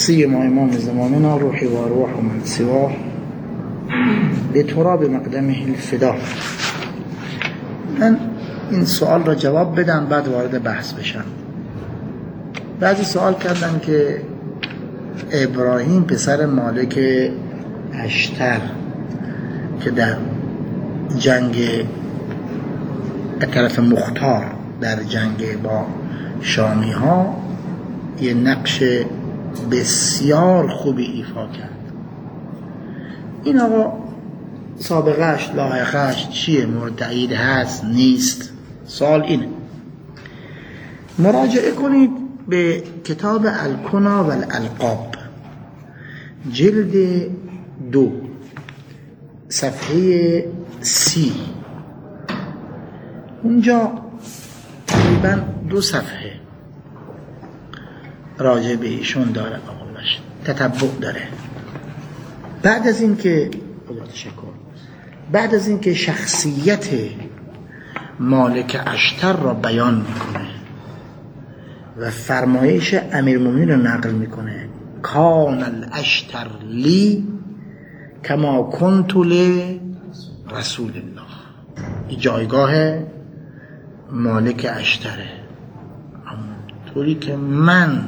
سيما إمام زماننا روحي وروح من سواه بتراب مقدمه الفداء. من این سوال را جواب بدم بعد وارد بحث بشم. بعضی سوال کردن که ابراهیم پسر مالک اشتر که در جنگ طرف مختار در جنگ با شامی ها یه نقش بسیار خوبی ایفا کرد. این آقا سابقهش لاحقهش چیه؟ مورد تأیید هست نیست؟ سوال اینه. مراجعه کنید به کتاب الکنا و الالقاب جلد 2 صفحه 30. اونجا تقریبا 2 صفحه راجع به ایشون داره، آقاش تتبع داره. بعد از اینکه شخصیت مالک اشتر را بیان میکنه و فرمایش امیرالمومنین را نقل میکنه، کان الاشتر لی کما کنت لرسول الله. این جایگاه مالک اشتره، طوری که من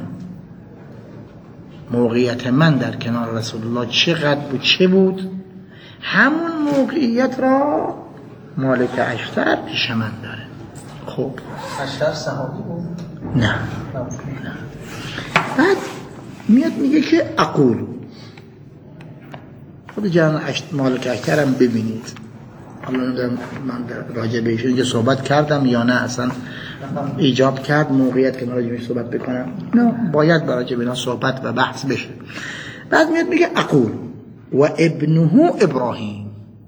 موقعیت من در کنار رسول الله چقدر بود چه بود، همون موقعیت را مالک اشتر پیش من داره. خب اشتر صحابی بود؟ نه. بعد میاد میگه که اقول، خود جان مالک اشترم ببینید. حالا نمیدونم من راجع به ایشون اینجا صحبت کردم یا نه، اصلا ایجاب کرد موقعیت که من راجع بهش صحبت بکنم؟ نه، باید راجع به اینا صحبت و بحث بشه. بعد میاد میگه اقول و ابنه ابراهیم،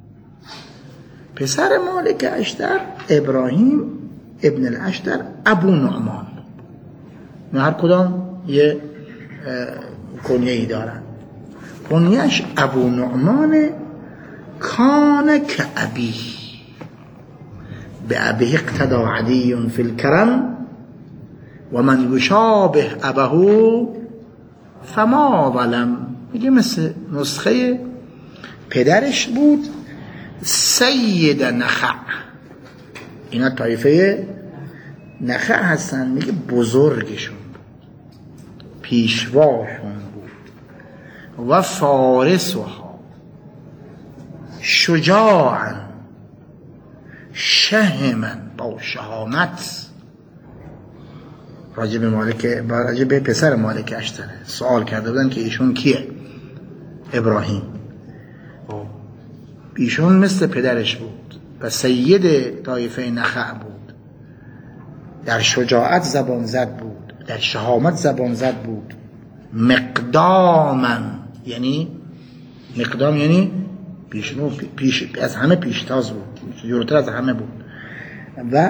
پسر مالک اشتر ابراهیم ابن الاشتر ابو نعمان. هر کدام یه کنیه‌ای دارن. کنیه‌اش ابو نعمان کان که ابی به ابی اقتدى عدی فی الکرم و من یشابه ابه فما ظلم. میگه مثل نسخه پدرش بود سید نخع. اینا طایفه نخع هستن. میگه بزرگشون بود، پیشواشون بود و فارسها شجاعا شهمن با شهامت. راجب به پسر مالک اشتره سوال کرده بودن که ایشون کیه؟ ابراهیم. ایشون مثل پدرش بود و سید طایفه نخع بود، در شجاعت زبان زد بود، در شهامت زبان زد بود. مقدامن یعنی مقدام یعنی پیش از همه پیشتاز بود، جلوتر از همه بود. و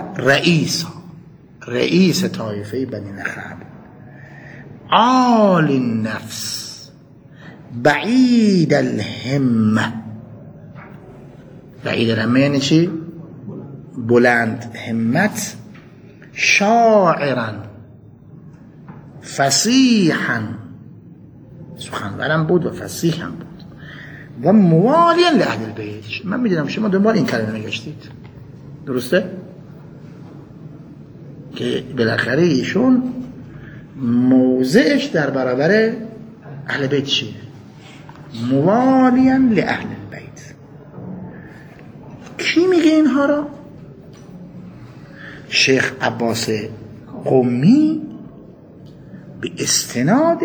رئیس طایفه بنی نخع بود. عال النفس بعید الهمه. بعید الهمه یعنی چی؟ بلند همت. شاعرا فصیحا، سخنورم بود و فصیح هم بود. و موالیا لاهل البیت. من میدونم شما دنبال این کلمه نگشتید، درسته؟ که بالاخره ایشون موضعش در برابر اهل بیت چیه؟ موالیا لاهل البیت. کی میگه اینها را؟ شیخ عباس قمی به استناد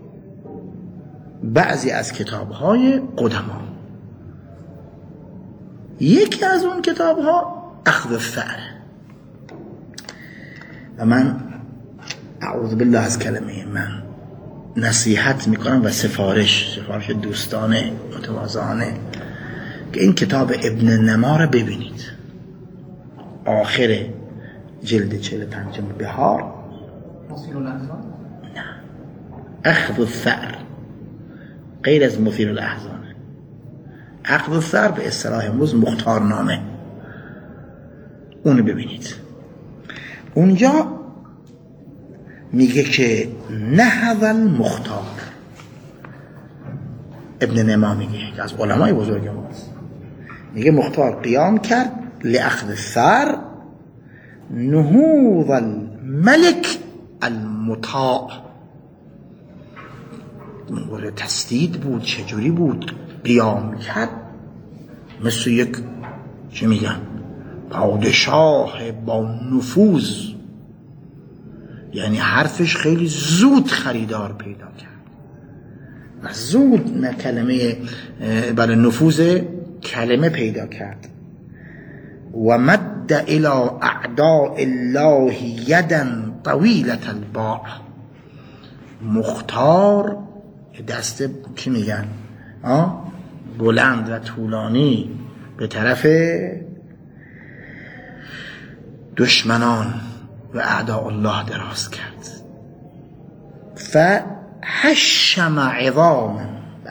بعضی از کتاب‌های قدما. یکی از اون کتاب‌ها اخذ الثأر. و من اعوذ بالله از کلمه من نصیحت میکنم و سفارش دوستانه متواضعانه که این کتاب ابن نما رو ببینید. آخر جلد 45 بهار. مثیر الاحزان؟ نه، اخذ الثأر غیر از مثیر الاحزان. اخذ الثأر به اصطلاح امروز مختارنامه. اونو ببینید. اونجا میگه که نهض المختار، ابن نما میگه که از علمای بزرگ ماست، میگه مختار قیام کرد لأخذ الثار نهوض الملك المطاع. مورد تسدید بود. چجوری بود؟ قیام کرد مثل یک چی میگن پادشاه با نفوذ، یعنی حرفش خیلی زود خریدار پیدا کرد و زود نه کلمه برای نفوذ کلمه پیدا کرد. و مد الى اعداء الله یدا طویلة الباع. مختار دست چی میگن بلند و طولانی به طرف دشمنان و اعداء الله دراز کرد. فحشم عظاما،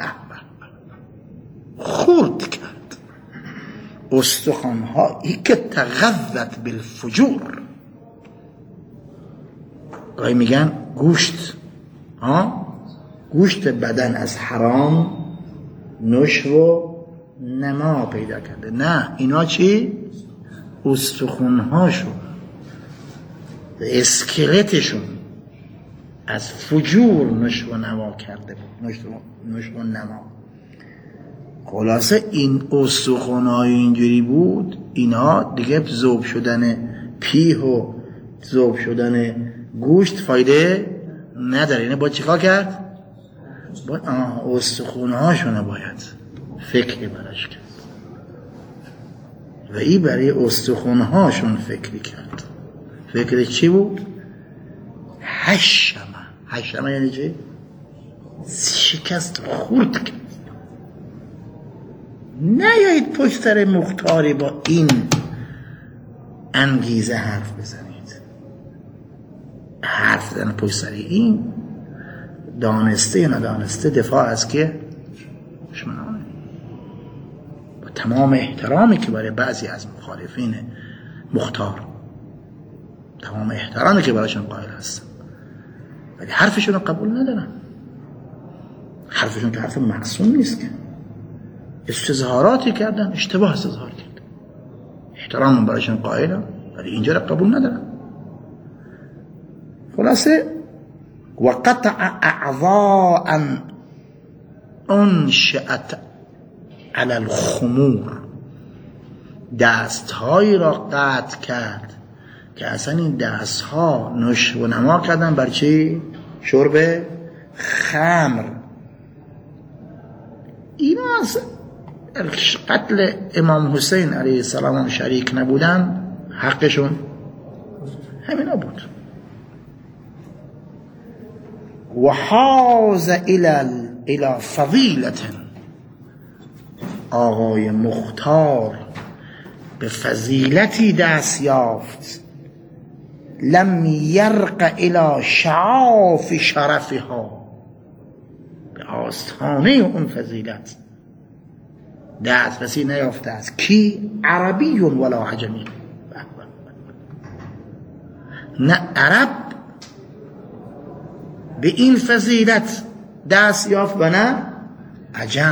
خرد کرد استخوان‌هایی که تغذت بالفجور. گاهی میگن گوشت گوشت بدن از حرام نشو و نما پیدا کرده. نه، اینا چی؟ استخوان‌هاشون، اسکلتشون از فجور نشو و نما کرده بود. نشو و نما. خلاصه این استخوان‌های اینجوری بود، اینا دیگه ذوب شدن پیه و ذوب شدن گوشت فایده نداره. اینه باید چیکار کرد؟ باید استخوان‌هاشون باید فکری براش کرد و این برای استخوان‌هاشون فکری کرد. فکر چی بود؟ حشمه یعنی چی؟ شکست خورد کرد. نیایید پشت سر مختاری با این انگیزه حرف بزنید. حرف زدن پشت سر این دانسته یا ندانسته دفاع از که دشمنانه. با تمام احترامی که برای بعضی از مخالفین مختار، تمام احترامی که برایشون قائل هستم، ولی حرفشون رو قبول ندارم. حرفشون که حرف معصوم نیست که استظهاراتی کردن، اشتباه استظهار کرد. احترام برایشون قائلم ولی اینجا رو قبول ندارم. خلاصه وقطع اعضاء انشأت علی الخمور، دستهایی را قطع کرد که اصلا این دستها نشو و نما کردن بر چی؟ شرب خمر. اینا از قتل امام حسین علیه السلام شریک نبودن، حقشون همینا بود. و حاز الى فضیلت، آقای مختار به فضیلتی دست یافت، لم یرق الى شعاف شرفها، به آستانه اون فضیلت دست رسی نیافته است. کی؟ عربی ولا عجمی. نه عرب به این فضیلت دست یافت و نه عجم.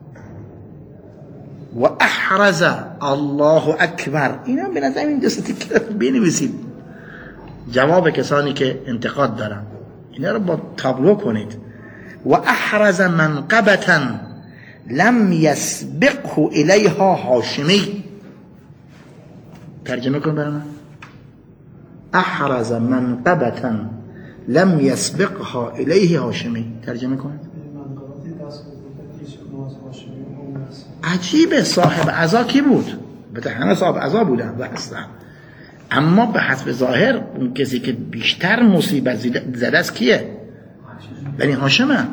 و احرز، الله اکبر. اینا به نظر این دستی که بنویسید، جواب کسانی که انتقاد دارن اینا رو با تابلو کنید. و احرز منقبتا لم یسبقه الیها هاشمی. ترجمه کن برای من. احرز منقبتا لم یسبقها الیه هاشمی. ترجمه کن. عجیبه، صاحب عزا کی بود؟ بته همه صاحب عزا بودن و هستن، اما به حسب ظاهر اون کسی که بیشتر مصیبت زده است کیه؟ بنی هاشم هم.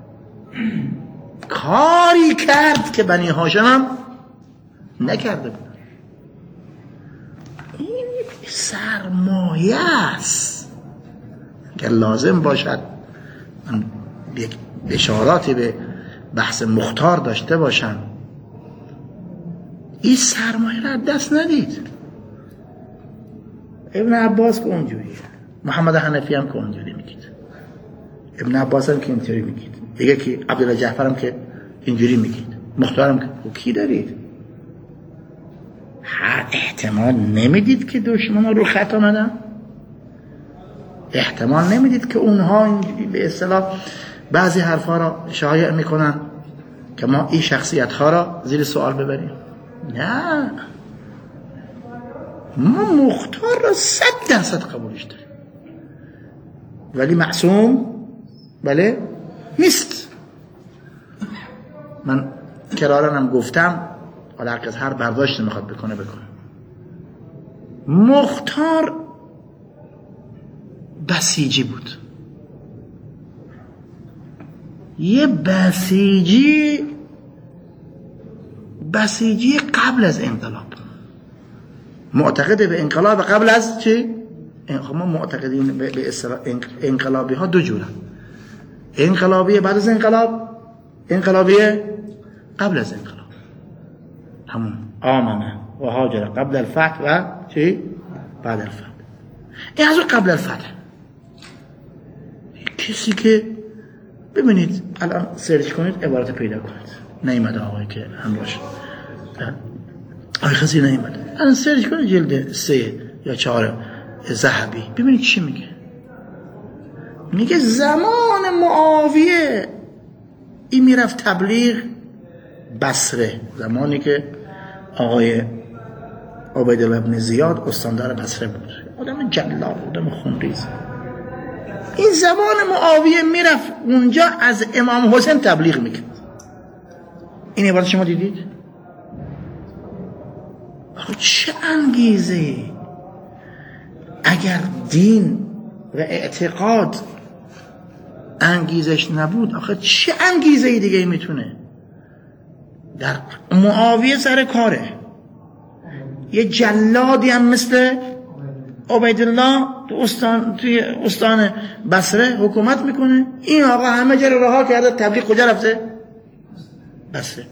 کاری کرد که بنی هاشم هم نکرده بود. این سرمایه است که لازم باشد من یک اشاراتی به بحث مختار داشته باشم. این سرمایه را دست ندید. ابن عباس که اونجوریه، محمد حنفی هم که اونجوری میگید، ابن عباس هم که اینطوری میگید، دیگه که عبدالله جعفر هم که اینجوری میگید. مختارم که کی دارید؟ احتمال نمیدید که دشمن رو خط آمدن؟ احتمال نمیدید که اونها به اصطلاح بعضی حرفا را شایع میکنن که ما این شخصیت ها را زیر سوال ببریم؟ نه، ما مختار را 100% قبولش داریم، ولی معصوم بله نیست. من کرارنم گفتم، حالا هر برداشت میخواد بکنه. مختار بسیجی بود، یه بسیجی قبل از انقلاب، معتقد به انقلاب قبل از چی؟ ما معتقدین به اصطلاح انقلابی ها دو جورن، انقلابی بعد از انقلاب، انقلابی قبل از انقلاب. همون آمنه و هاجر قبل الفتح و چی؟ بعد الفتح. این از قبل الفتح. کسی که ببینید الان سرچ کنید عبارت پیدا کنید، نیامده آقایی که همراهش آقای خزی نیامده، الان سرچ کنید جلد 3 یا 4 ذهبی، ببینید چی میگه. میگه زمان معاویه این میرفت تبلیغ بصره، زمانی که آقای عبیدالله ابن زیاد استاندار بصره بود، آدم جلال، آدم خونریز. این زمان معاویه میرفت اونجا از امام حسین تبلیغ میکرد. این عبارت شما دیدید؟ آخه چه انگیزه؟ اگر دین و اعتقاد انگیزش نبود، آخه چه انگیزه دیگه میتونه؟ در معاویه سر کاره، یه جلادی هم مثل عبیدالله توی استان بصره حکومت میکنه. این آقا همه جا رو رها کرده، تبلیغ کجا رفته؟ بصره.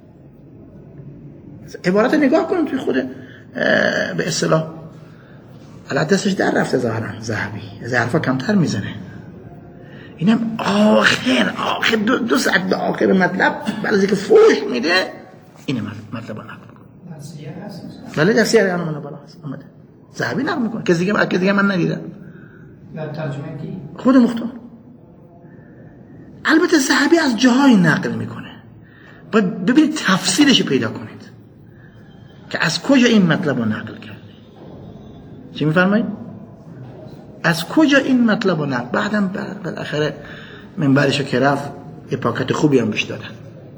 عبارت نگاه کنیم توی خود به اصطلاح الان دستش در رفته ظاهرا ذهبی، از حرفا کمتر میزنه. اینم آخر دو ساعت به آخر مطلب بعد که فوش میده، اینه مطلب رو نقل میکنه. بله در سیاره آنو بالا هست آمده ذهبی نقل میکنه. کسی دیگه من ندیدم. در ترجمه کی؟ خود مختار. البته ذهبی از جاهای نقل میکنه، باید ببینید تفسیرش پیدا کنید که از کجا این مطلب رو نقل کرده. چی میفرمایید؟ از کجا این مطلب رو نقل؟ بعدم بالاخره منبرشو که رفت یه پاکت خوبی هم بهش دادن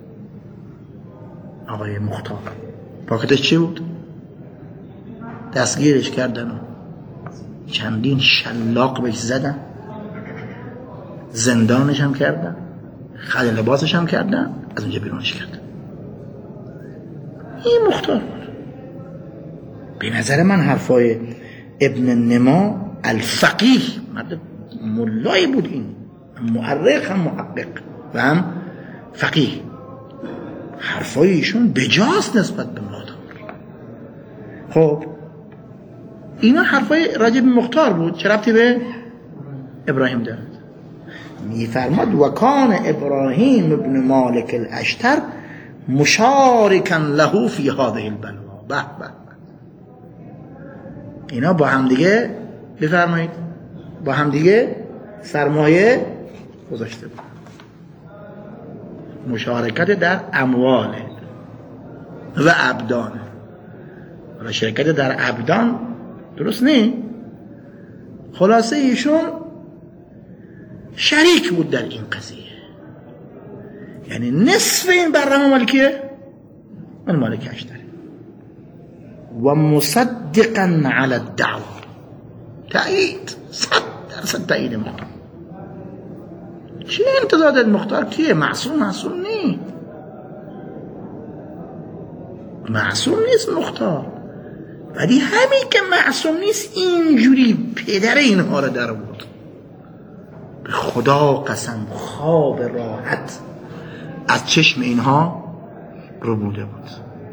آقای مختار. پاکتش چی بود؟ دستگیرش کردن و چندین شلاق بهش زدن، زندانش هم کردن، خد لباسش هم کردن، از اونجا بیرونش کردن. این مختار بود. به نظر من حرفای ابن نما الفقیه، مرد ملایی بود، این مؤرخ هم محقق و هم فقیه، حرفای ایشون بجاست نسبت به مختار. خب اینا حرفای راجع به مختار بود، چه ربطی به ابراهیم دارد؟ میفرماد و کان ابراهیم ابن مالک الاشتر مشارکا له فی هذه البلوا. به به، اینا با هم دیگه بفرمایید با هم دیگه سرمایه گذاشته بود. مشارکت در اموال و ابدان. و شرکت در ابدان درست نی؟ خلاصه ایشون شریک بود در این قضیه، یعنی نصف این برنامه مالکیه من مالک اشتری و مصدقا علی الدعوه، تایید 100% تایید مختار. چی انتظار دارید؟ مختار کیه؟ معصوم نی، معصوم نیست مختار، ولی همین که معصوم نیست اینجوری پدر اینها رو در بود. به خدا قسم خواب راحت از چشم اینها رو بوده بود،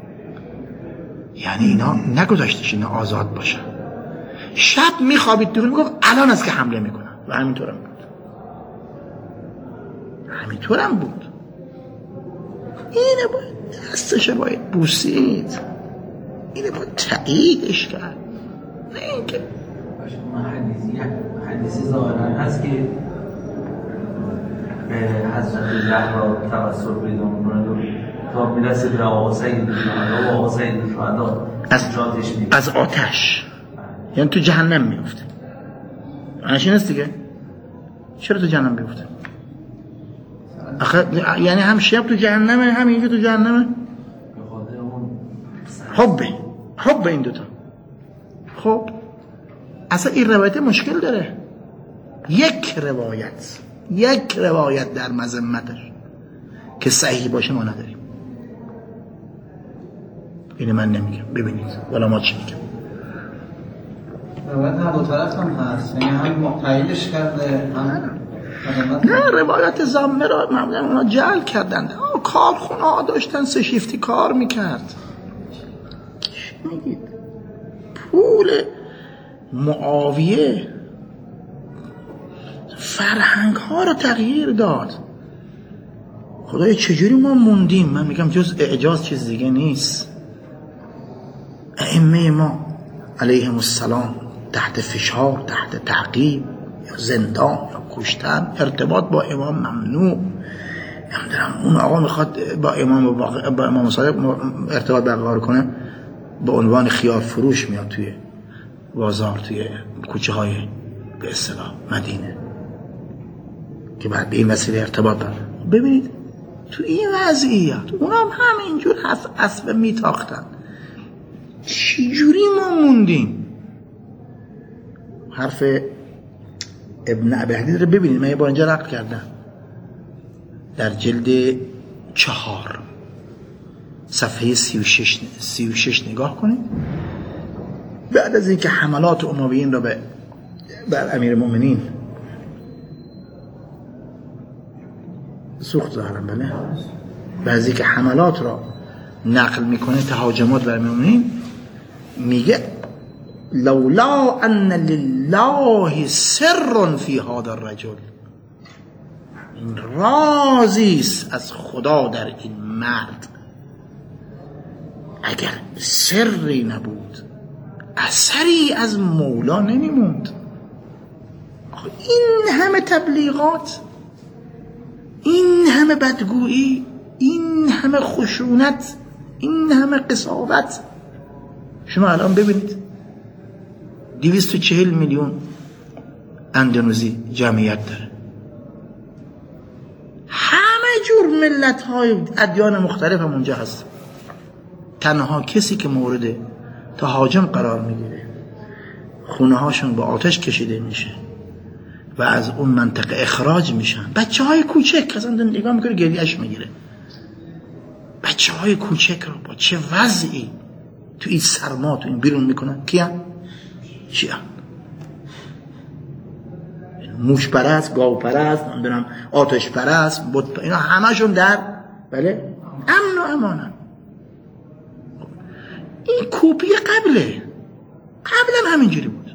یعنی اینا نگذاشتش اینا آزاد باشن. شب میخوابید تو میگفت الان است که حمله میکنن و همینطورم بود. اینه باید دستش باید بوسید، اینه باید تاییدش کرد، نه اینکه حدیثی ظاهرا هست که به حضرت زهرا توسل پیدا میکنه تا میرسه به آقا سید الشهدا و آقا سید الشهدا از آتش، یعنی تو جهنم میفته. معنیش نیست دیگه. چرا تو جهنم بیفته؟ یعنی هم شب تو جهنمه هم اینجا تو جهنمه. حب این دوتا. خب اصلا این روایت مشکل داره. یک روایت در مذمتش که صحیح باشه ما نداریم. اینو من نمیگم، ببینید ولی ما چی میگم. روایت هم دو طرف هم هست، یعنی هم تاییدش کرده هم نه روایت زمه را اونا جعل کردن. کارخونه ها داشتن 3 شیفتی کار میکرد. چی میگید؟ پول معاویه فرهنگ ها رو تغییر داد. خدای چجوری ما موندیم؟ من میگم جز اعجاز چیز دیگه نیست. ائمه ما علیهم السلام تحت فشار، تحت تعقیب یا زندان یا کشتن، ارتباط با امام ممنوع. نمیدونم اون آقا میخواد با امام صادق ارتباط برقرار کنه، به عنوان خیار فروش میاد توی بازار، توی کوچه های به اصطلاح مدینه که بعد به این وسیله ارتباط داره. ببینید تو این وضعیت اونا هم همینجور اسب میتاختن. چجوری ما موندیم؟ حرف ابن ابی حدید رو ببینید، من یه بار اینجا نقل کردم در جلد 4 صفحه 36 نگاه کنید. بعد از اینکه حملات امویین را بر امیر المؤمنین سوخت ظاهرا، بله، بعد از اینکه حملات را نقل میکنه تهاجمات بر امیر المؤمنین، میگه لولا ان لله سر فی هذا الرجل، این رازیست از خدا در این مرد، اگر سری نبود اثری از مولا نمیموند. این همه تبلیغات، این همه بدگویی، این همه خشونت، این همه قساوت. شما الان ببینید 240 میلیون اندونزی جمعیت داره، همه جور ملت های ادیان مختلف هم اونجا هست. تنها کسی که مورد تهاجم قرار میگیره، خونه هاشون با آتش کشیده میشه و از اون منطقه اخراج میشن، بچه های کوچک اصلا نگاه میکنه گریهش میگیره. بچه های کوچک رو با چه وضعی تو این سرما تو این بیرون میکنن؟ کیان؟ چیان؟ موش پرست، گاو پرست، نمیدونم آتش پرست، اینا همشون در بله امن و امانن. این کپی قبله، قبلا همینجوری بود،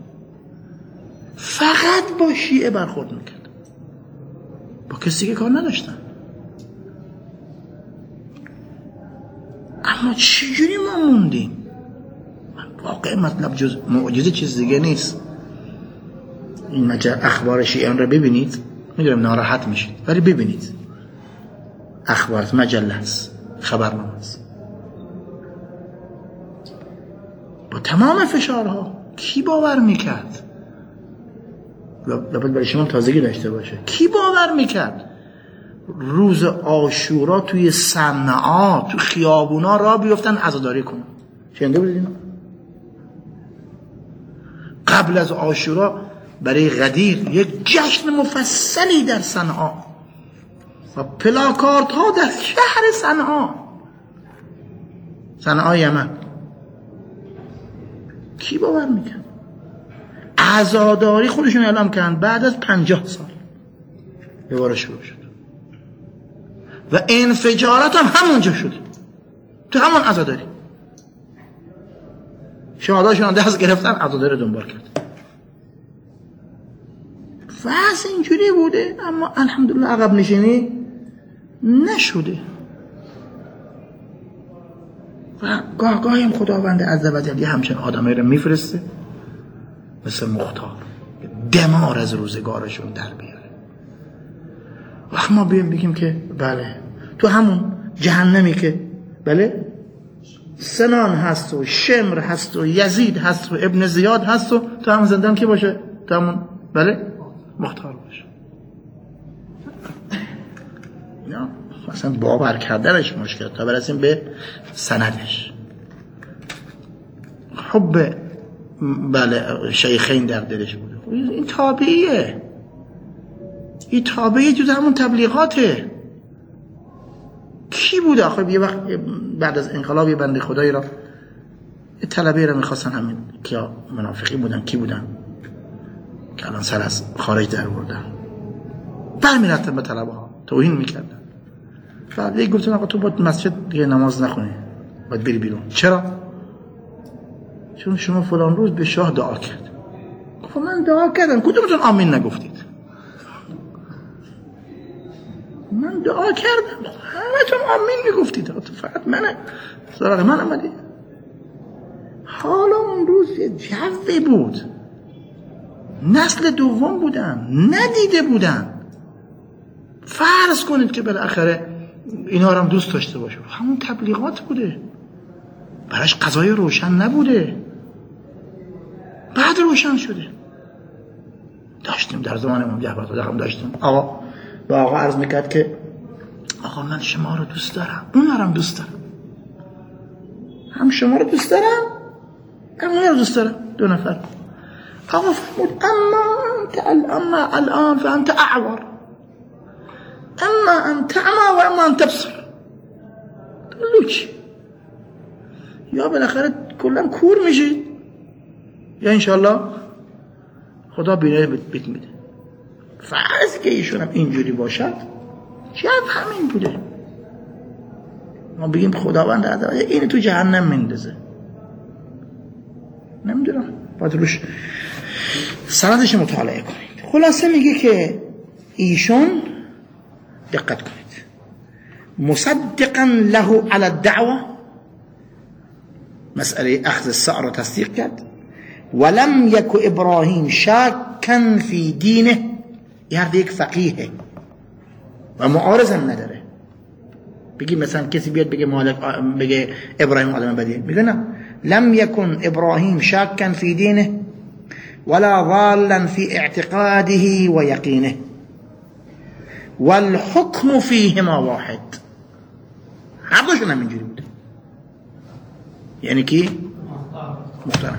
فقط با شیعه برخورد میکرد، با کسی که کار نداشتن. اما چجوری ما موندیم؟ واقعا مطلب جز معجزه چیز دیگه نیست. این اخبار شیعیان رو ببینید، میدونم ناراحت میشید ولی ببینید، اخبار مجله هست، خبرنامه است، با تمام فشارها. کی باور میکرد؟ لابد برای شما تازگی داشته باشه. کی باور میکرد روز عاشورا توی صنعا تو خیابونا را بیفتن عزاداری کنن؟ شنیده بودید اینا؟ قبل از عاشورا برای غدیر یک جشن مفصلی در صنعا و پلاکارت ها در شهر صنعا یمن. کی باور میکرد؟ عزاداری خودشون اعلام کردن بعد از 50 سال دوباره شروع شد و انفجارات هم همونجا شد، تو همون عزاداری. شهداشون دست گرفتن، عزاداری دنبال کرد. وضع اینجوری بوده، اما الحمدلله عقب نشینی نشده. و گاهی هم خداوند عزوجل یه همچین آدمایی رو میفرسته مثل مختار دمار از روزگارشون در بیاره. وقت ما بگیم که بله تو همون جهنمی که بله سنان هست و شمر هست و یزید هست و ابن زیاد هست و تو همون زندان کی باشه؟ تو همون بله مختار باشه. نه مثلا باور کردنش مشکل تا برسیم به سندش. حب بله شیخین در دلش بوده. این تابعیه، این تابعیه جز همون تبلیغاته. کی بوده آخه یه وقت بعد از انقلاب یه بنده خدایی را طلبه را میخواستن همین که منافقی بودن کی بودن که الان سر از خارج در بردن برمیرفتن به طلبه ها توهین میکردن. بعد یک گفتن آقا تو باید مسجد دیگه نماز نخونی باید بری بیرون. چرا؟ چون شما فلان روز به شاه دعا کرد. گفت من دعا کردم کدومتون آمین نگفتید؟ من دعا کردم همتون آمین میگفتید فقط منه سراغ من آمدی. حالا اون روز یه جوی بود، نسل دوم بودن ندیده بودن. فرض کنید که بالاخره اینا رو هم دوست داشته باشه، همون تبلیغات بوده، براش قضای روشن نبوده، بعد روشن شده. داشتیم در زمان امام جعفر صادق هم داشتیم آقا با آقا عرض میکرد که آقا من شما رو دوست دارم اون هم دوست دارم، هم شما رو دوست دارم هم اون رو دوست دارم. دو نفر. آقا فرمود اما الان فانت اعور اما ان تعمى و اما ان تبصر. لوچ یا بالاخره کلا کور میشید یا انشالله خدا بینه بیت میده. فرض که ایشون هم اینجوری باشد شاید همین بوده. ما بگیم خداوند عزوجل این تو جهنم میندازه، نمیدونم باید روش سندش مطالعه کنید. خلاصه میگه که ایشون دقت کنید مصدقا له على الدعوه، مسئله اخذ السعر رو تصدیق کرد. ولم یک ابراهیم شاکا فی دینه، این هر یک فقیهه و معارض هم نداره. بگی مثلا کسی بیاد بگه مالک بگه ابراهیم آدم بدیه، میگه نه لم یکن ابراهیم شاکا فی دینه ولا ضالا فی اعتقاده و یقینه والحکم فیهما واحد. هر دوشون هم اینجوری بوده، یعنی کی محترم.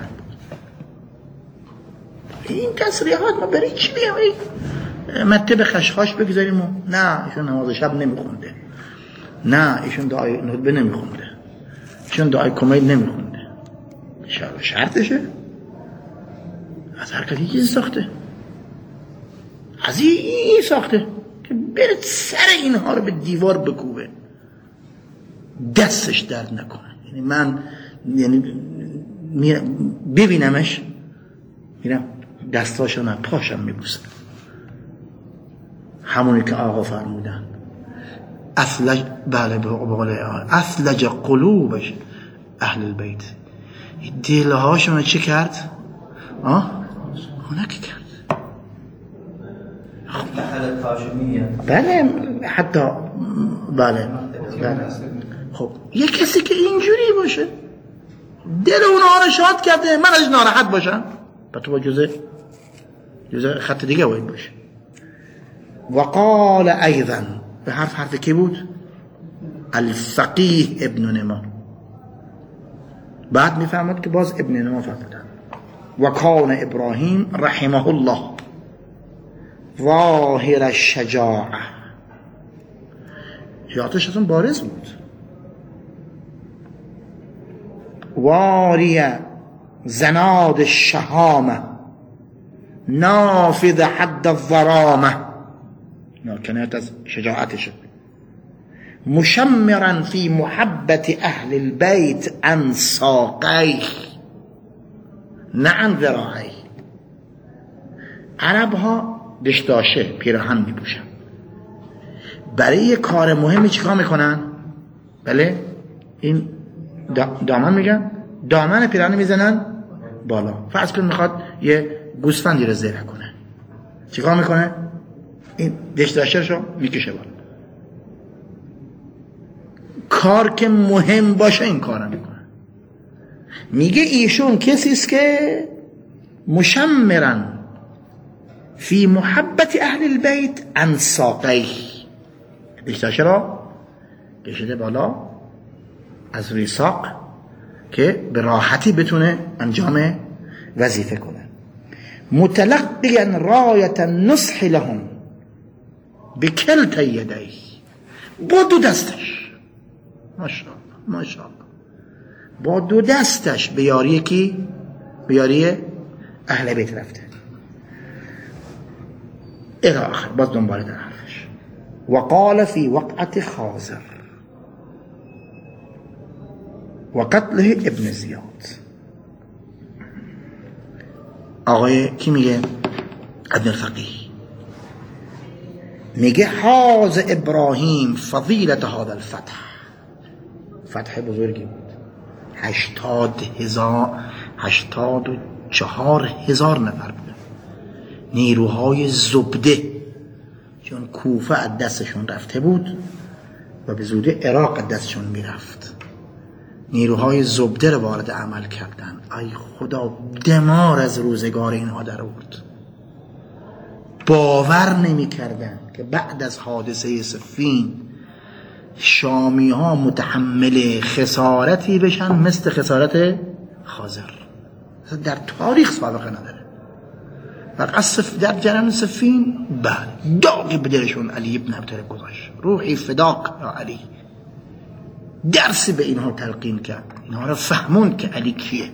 این تصریحات ما برای چی بیایم مطلب خشخاش بگذاریم؟ نه ایشون نماز شب نمیخونده، نه ایشون دعای ندبه نمیخونده، ایشون دعای کمید نمیخونده. شرطشه از حرکت یه چیزی ساخته، از این ساخته که برد سر اینها رو به دیوار بکوبه دستش درد نکنه. یعنی من ببینمش میرم دستاشو نه پاشم میبوسم. همونی که آقا فرمودن اثلج بله به قول اثلج قلوبش اهل البیت، دلهاشون چه کرد؟ خونک کرد. بله حتی بله خب یه کسی که اینجوری باشه دل اونها رو شاد کرده، من از ناراحت باشم با تو با جزء خط دیگه باید باشه. وقال ایضا به حرف کی بود؟ الفقیه ابن نما. بعد میفهمد که باز ابن نما فرمودن و کان ابراهیم رحمه الله ظاهر الشجاعه، شجاعتش اصلا بارز بود، واری زناد الشهامه نافذ حد الظرامه، کنایت از شجاعتشه. مشمرا فی محبت اهل البیت عن ساقیه نه عن ذراعیه. عرب ها دشداشه پیراهن می پوشن، برای یه کار مهمی چیکار میکنن؟ بله این دامن میگن، دامن پیراهن میزنن بالا. فرض کن میخواد یه گوسفندی رو ذبح کنه، چیکار میکنه؟ این دشتاشرشو میکشه بالا. کار که مهم باشه این کارو میکنه. میگه ایشون کسی است که مشمرن فی محبت اهل البیت عن ساقیه، دشتاشر کشیده بالا از روی ساق که به راحتی بتونه انجام وظیفه کنه. متلقیا رایت النصح لهم بکلتا یدیه، با دو دستش، ماشاءالله ماشاءالله، با دو دستش به یاری کی؟ به یاری اهل بیت رفته. الى آخر، باز دنباله در حرفش. وقال فی وقعت خازر و قتله ابن زیاد. آقای کی میگه؟ ابن الفقیه میگه حاز ابراهیم فضیلت هذا الفتح، فتح بزرگی بود. 84,000 نفر بودن، نیروهای زبده، چون کوفه از دستشون رفته بود و به زودی عراق از دستشون میرفت. نیروهای زبده رو وارد عمل کردن. ای خدا، دمار از روزگار اینها در آورد. باور نمی کردن که بعد از حادثه صفین شامی ها متحمل خسارتی بشن مثل خسارت خازر. در تاریخ سابقه نداره. فقط در جنن صفین بله داغی به دلشون علی ابن ابی طالب گذاشت. روحی فداک یا علی. درسی به اینها تلقین کرد، اینها رو فهمون که علی کیه.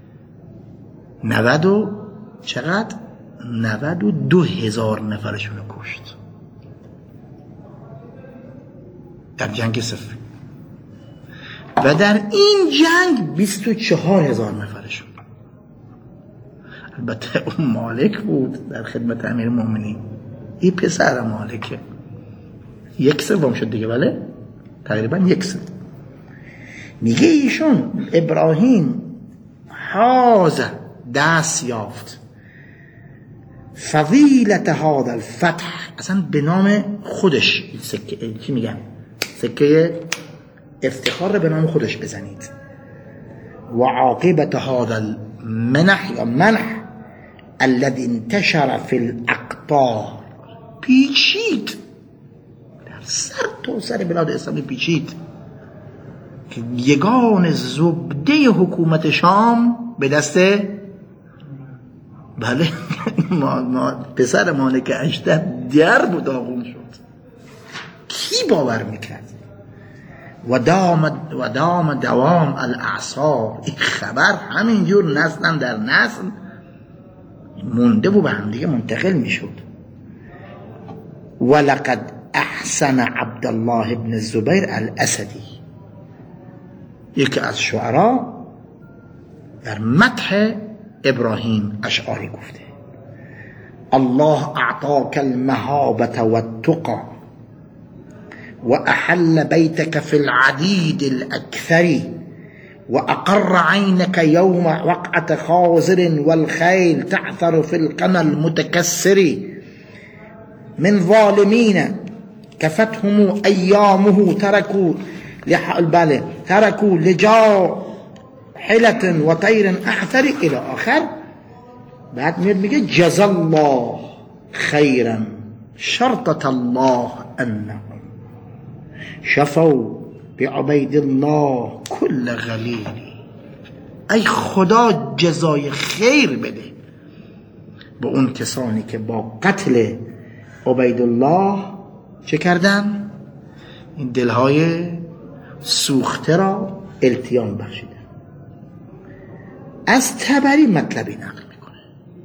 92,000 نفرشون رو کشت در جنگ صفین و در این جنگ 24,000 نفرشون. البته اون مالک بود در خدمت امیر المؤمنین، این پسر مالکه، 1/3 شد دیگه، بله تقریبا 1/3. میگه ایشون ابراهیم حاز دست یافت فضیلت هذا الفتح، اصلا به نام خودش سکه چی میگن، سکه افتخار رو به نام خودش بزنید. و عاقبت هذا المنح یا منح الذي انتشر في الاقطار، پیچید در سر تا سر بلاد اسلامی، پیچید که یگان زبده حکومت شام به دست بله پسر مالک اشتر در بود، آغون شد. کی باور میکرد؟ و دام دوام الاعصار، این خبر همینجور نسل در نسل مونده و به هم دیگه منتقل میشد. ولقد احسن عبدالله ابن الزبیر الاسدی، یکی از شعرا در مدح ابراهیم اشعاری گفته: الله اعطاك المهابة والتقى وأحل بيتك في العديد الأكثر وأقر عينك يوم وقعة خازر والخيل تعثر في القنا المتكسر من ظالمين كفتهم أيامه تركوا لجاحلة وطير أعثر إلى آخر. بعد میگه جزا الله خيرا شرطة الله أنهم شفوا بعبید الله کل غلیل. ای خدا جزای خیر بده به اون کسانی که با قتل عبید الله چه کردن؟ این دلهای سوخته را التیام بخشیدن. از طبری مطلبی نقل میکنه،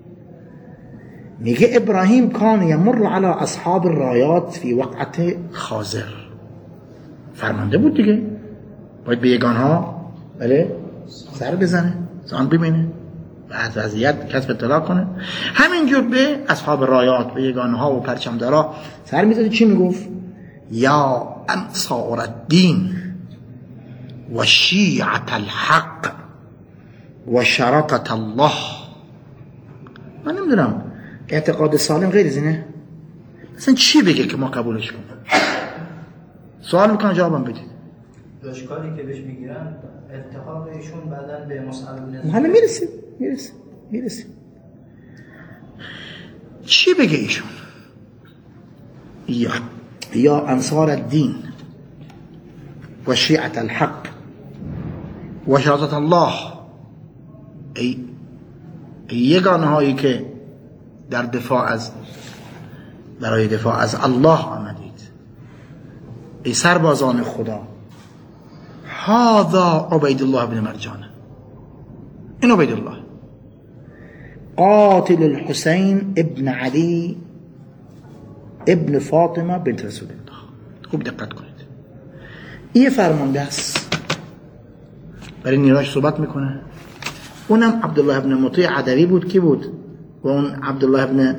میگه ابراهیم کان یمر علی اصحاب الرایات فی وقعت خازر، فرمانده بود دیگه، باید به یگانها بله سر بزنه، زان ببینه و از وضعیت کسب اطلاع کنه. همینجور به اصحاب رایات، به یگانها و پرچمدارا سر میزده. چی میگفت؟ یا انصار الدین و شیعة الحق و شرطة الله. من نمیدونم اعتقاد سالم غیر از اینه؟ مثلا چی بگه که ما قبولش کنیم؟ سوال میکنم جوابم بدید. اشکالی که بهش میگیرن التحاق ایشون بعداً به مصعب بن حالا میرسیم. چی بگه ایشون؟ یا انصار الدین و شیعة الحق و شرطة الله، ای یگانه هایی که در برای دفاع از الله آمدید، ای سربازان خدا، هذا عبید الله بن مرجان، این عبید الله قاتل الحسین ابن علی ابن فاطمه بنت رسول الله. خوب دقت کنید، این فرمانده است، برای نیروش صحبت میکنه. اونم عبدالله ابن مطیع عدوی بود. کی بود؟ و اون عبدالله ابن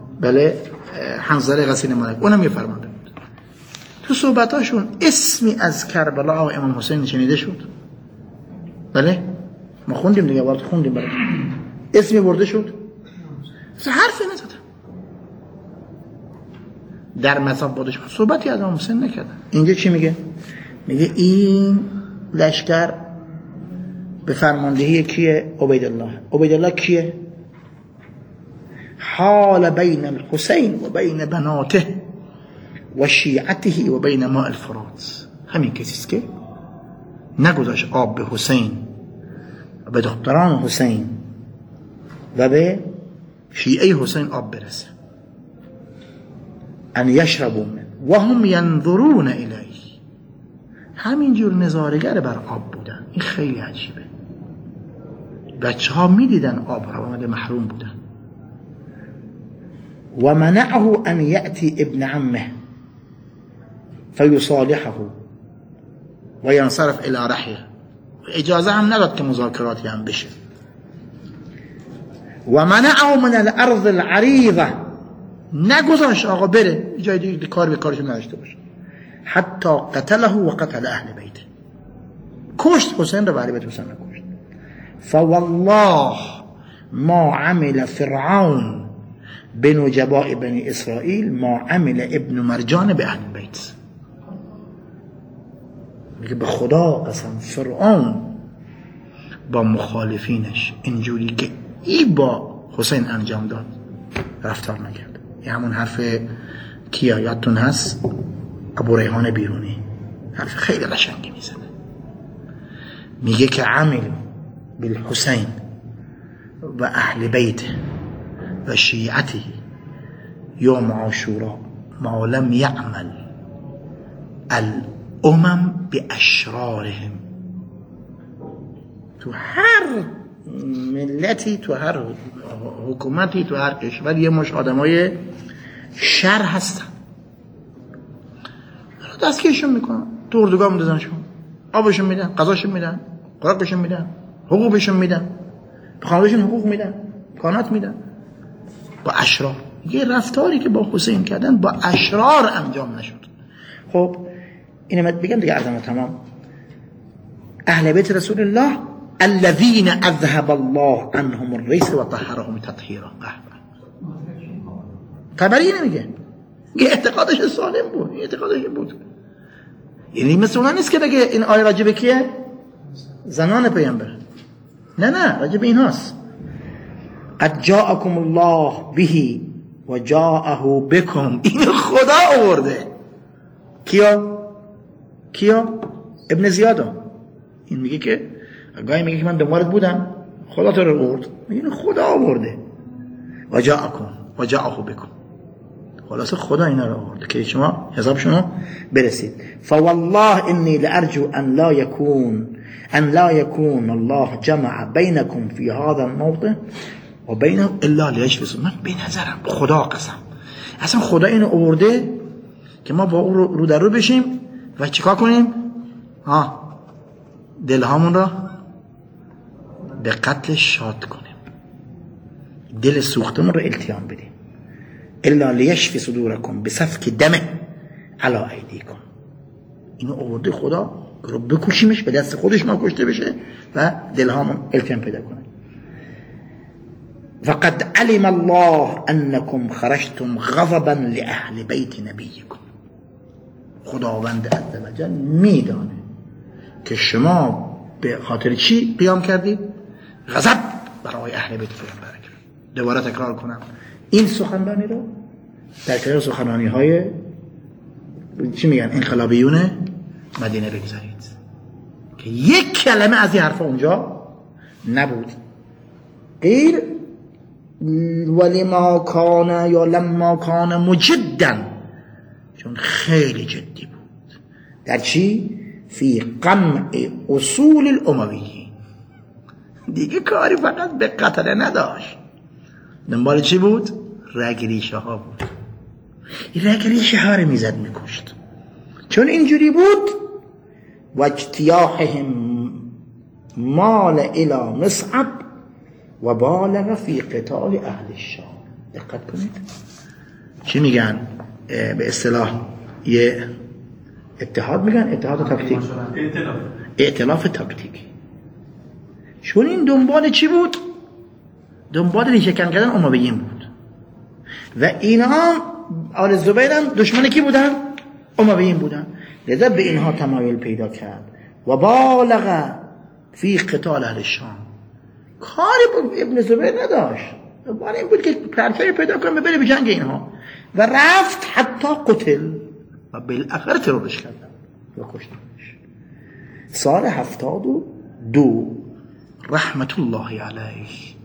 حنظله غسیل ملک، اونم یه فرمانده بود. تو صحبتاشون اسمی از کربلا و امام حسین شنیده شد؟ بله ما خوندیم دیگه، وقت خوندیم برای اسمی برده شد؟ حرفی نزدن در مصاف بودش، صحبتی از امام حسین نکردن. اینجا چی میگه؟ میگه این لشکر به فرماندهی کیه؟ عبیدالله. عبیدالله کیه؟ حال بین الحسین و بین بناته و شیعته و بین ماء الفرات. همین کسیست که نگذاشت آب به حسین و به دختران حسین و به شیعه حسین آب برسه، ان یشربوا منه و هم ینظرون الیه. همینجور نظارگر بر آب بودن. این خیلی عجیبه. بچه ها می دیدن آب را، آمده محروم بودن. و منعه ان یأتی ابن عمه فیصالحه و ینصرف الی رحیه. اجازه هم نداد که مذاکراتی هم بشه. و منعه من الارض العریضه، نگذاشت آقا بره جای دیگه کار به کارش نداشته باشه. حتی قتله و قتل اهل بیته، کشت حسین را و اهل بیت حسین را کشت. فوالله ما عمل فرعون بنجباء بنی اسرائیل ما عمل ابن مرجان به اهل بیت. میگه به خدا قسم فرعون با مخالفینش اینجوری که ای با حسین انجام داد رفتار نکرد. یه همون حرف کیا یادتون هست؟ ابو ریحان بیرونی حرف خیلی قشنگی میزنه، میگه که عمل بالحسین و اهل بیت و شیعته یوم عاشورا ما لم یعمل الامم باشرارهم. تو هر ملتی، تو هر حکومتی، تو هر کشور یه مش آدمای شر هستن. دستگیرشون میکنن، تو اردوگاه میندازنشون، آبشون میدن، غذاشون میدن، خوراکشون میدن، حقوقشون میدن، به خانوادهشون حقوق میدن، کانات میدن. با اشرار، یه رفتاری که با حسین کردن با اشرار انجام نشد. خب اینو بگم دیگه، عرضم تمام. اهل بیت رسول الله الذين اذهب الله عنهم الرجس و طهرهم تطهیرا. طبری نمیگه، یه اعتقادش سالم بود، اعتقادش بود. یعنی مثل اونا نیست که بگه این آیه راجب کیه؟ زنان پیامبر. نه راجب این هاست. قد جاءكم الله به و جاءه بكم. این خدا آورده. کیا؟ ابن زیاد. این میگه که گاهی میگه که من دنبالت بودم، خدا تو رو آورد. این خدا آورده. و جاءكم و جاءه بكم. خلاص خدا اینا رو آورد که شما حسابشونو برسید. فوالله انی لارجو ان لا يكون الله جمع بينكم في هذا الموضع و بینه الا لیشفی. من به نظرم خدا قسم اصلا خدا اینو آورده که ما با او رو در رو بشیم و چیکار کنیم؟ دلهامون را به قتل شاد کنیم، دل سوختمون رو التیام بدیم. الا لیشفی صدورکم بسفک دمه علی ایدیکم. اینو آورده خدا رو بکشیمش، به دست خودش ما کشته بشه و دلهامون التیام پیدا کنه. وقد علم الله انکم خرجتم غضبا لأهل بیت نبیکم. خداوند عزوجل میدانه که شما به خاطر چی قیام کردید؟ غضب برای اهل بیت پیامبر کرد. دوباره تکرار کنم، این سخنرانی رو در کنار سخنرانی های چی میگن انقلابیون مدینه بگذارید که یک کلمه از این حرفا اونجا نبود. قیل ولما کان یا لما کان مجدا، چون خیلی جدی بود. در چی؟ فی قمع اصول الامویین. دیگه کاری فقط به قتل نداشت، دنبال چی بود؟ رگ ریشه ها بود. این رگ ریشه ها رو میزد میکشت. چون اینجوری بود و اجتیاحهم مال الى مصعب و بالغ فی قتال اهل الشام. دقت کنید چی میگن به اصطلاح یه اتحاد میگن، اتحاد تاکتیک، ائتلاف تاکتیکی. چون این دنبال چی بود؟ دنبال ریشه‌کن کردن امویین بود و اینا آل زبیر هم دشمن کی بودن؟ امویین بودن. لذا به اینها تمایل پیدا کرد و بالغ فی قتال اهل الشام. کاری ابن زبیر نداشت، دنبال این بود که پرچه پیدا کنه بره به جنگ اینها و رفت حتی قتل و بالاخره ترورش کردن و کشتنش. سال 72 رحمت الله علیه